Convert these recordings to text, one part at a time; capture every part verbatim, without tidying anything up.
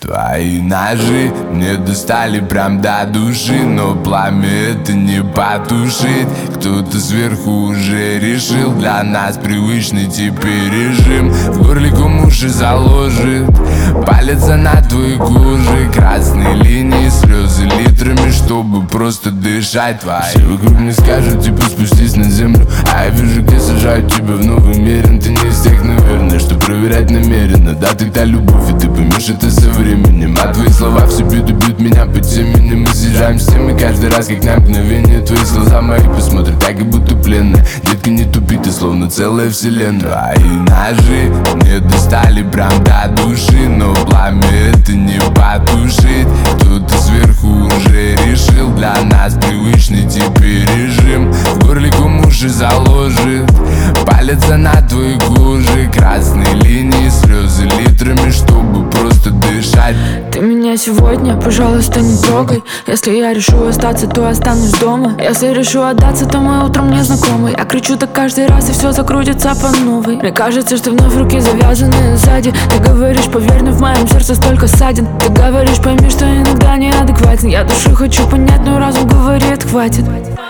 Твои ножи мне достали прям до души, но пламя это не потушить. Кто-то сверху уже решил для нас привычный теперь режим. В горле ком уши заложит, палится на твоей коже. Красные линии, слезы литрами, чтобы просто дышать. Твои все вокруг мне скажут, типа спустись на землю, а я вижу, где сажают тебя в новый мир. Ты не из тех, наверное, что проверять намеренно. Да, тогда любовь, и ты поймешь это со временем. А твои слова все бьют и бьют меня по темени. Мы съезжаем с темы каждый раз, как на мгновение. Твои глаза мои посмотрят так, и будто пленные. Детка, не тупи, ты словно целая вселенная. Твои ножи мне достали прям до души, но пламя это не потушить. Кто-то сверху уже решил для нас привычный теперь режим. В горле ком уши заложит, палится на твоей коже. Красные линии, слезы литрами, чтобы просто дышать. Ты меня сегодня, пожалуйста, не трогай. Если я решу остаться, то останусь дома. Если решу отдаться, то мы утром не знакомы. Я кричу так каждый раз, и все закрутится по новой. Мне кажется, что вновь руки завязаны сзади. Ты говоришь, поверь, но в моем сердце столько ссадин. Ты говоришь, пойми, что иногда неадекватен. Я душу хочу понять, но разум говорит, хватит.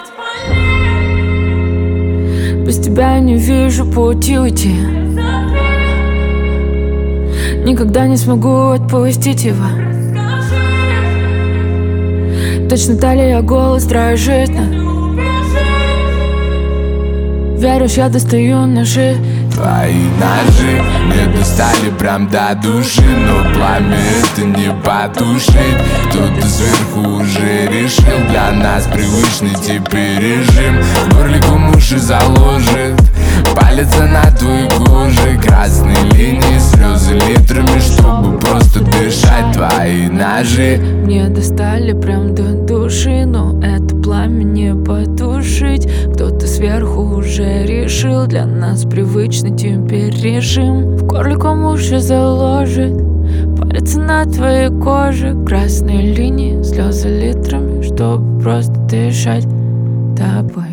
Без тебя я не вижу пути уйти. Никогда не смогу отпустить его. Точно талия, голос дрожит. Веришь, я достаю ножи. Твои ножи мне достали прям до души, но пламя это не потушить. Кто-то сверху уже решил для нас привычный теперь режим. В горле ком уши заложит, палится на твоей коже. Красные линии, слезы литрами, чтобы просто дышать. Твои ножи мне достали прям до души, но это пламя не потушить. Кто-то сверху уже решил для нас привычный теперь режим. В горле ком уши заложит, палится на твоей коже. Красные линии, слезы литрами, чтобы просто дышать тобой.